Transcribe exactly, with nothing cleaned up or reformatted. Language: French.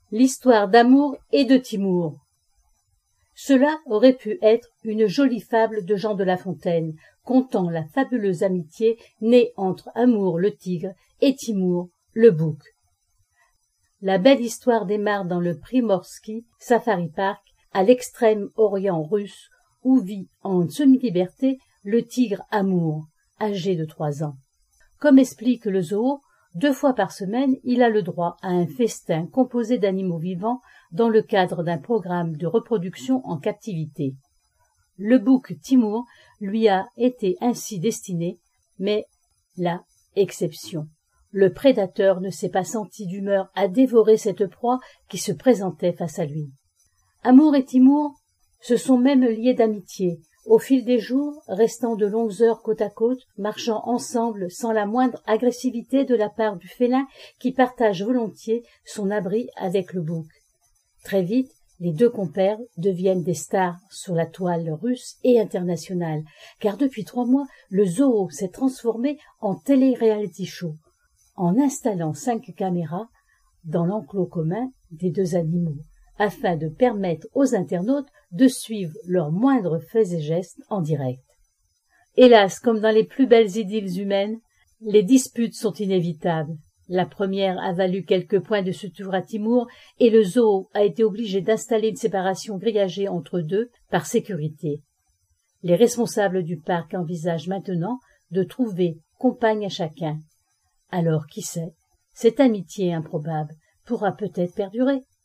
L'histoire d'Amour et de Timur. Cela aurait pu être une jolie fable de Jean de La Fontaine, contant la fabuleuse amitié née entre Amour le tigre et Timur le bouc. La belle histoire démarre dans le Primorsky Safari Park, à l'extrême orient russe, où vit en semi-liberté le tigre Amour, âgé de trois ans. Comme explique le zoo, deux fois par semaine, il a le droit à un festin composé d'animaux vivants dans le cadre d'un programme de reproduction en captivité. Le bouc Timur lui a été ainsi destiné, mais la exception. Le prédateur ne s'est pas senti d'humeur à dévorer cette proie qui se présentait face à lui. Amour et Timur se sont même liés d'amitié, au fil des jours, restant de longues heures côte à côte, marchant ensemble sans la moindre agressivité de la part du félin qui partage volontiers son abri avec le bouc. Très vite, les deux compères deviennent des stars sur la toile russe et internationale, car depuis trois mois, le zoo s'est transformé en télé-réalité show, en installant cinq caméras dans l'enclos commun des deux animaux, afin de permettre aux internautes de suivre leurs moindres faits et gestes en direct. Hélas, comme dans les plus belles idylles humaines, les disputes sont inévitables. La première a valu quelques points de suture à Timur et le zoo a été obligé d'installer une séparation grillagée entre deux par sécurité. Les responsables du parc envisagent maintenant de trouver compagne à chacun. Alors, qui sait, cette amitié improbable pourra peut-être perdurer.